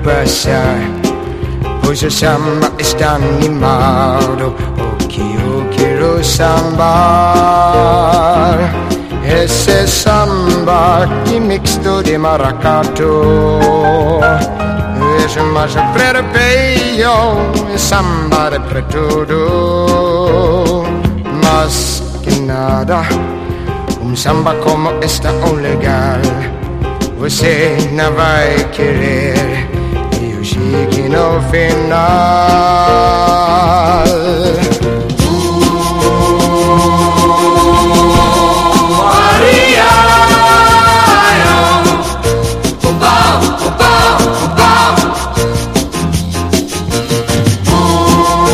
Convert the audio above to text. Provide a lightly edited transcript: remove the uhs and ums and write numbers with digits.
passar, pois o samba está animado. O que eu quero sambar, esse samba que mixto de maracatu. És mais preparo, samba é para tudo, mas que nada, samba como esta é legal. Você não vai querer, eu cheguei no final.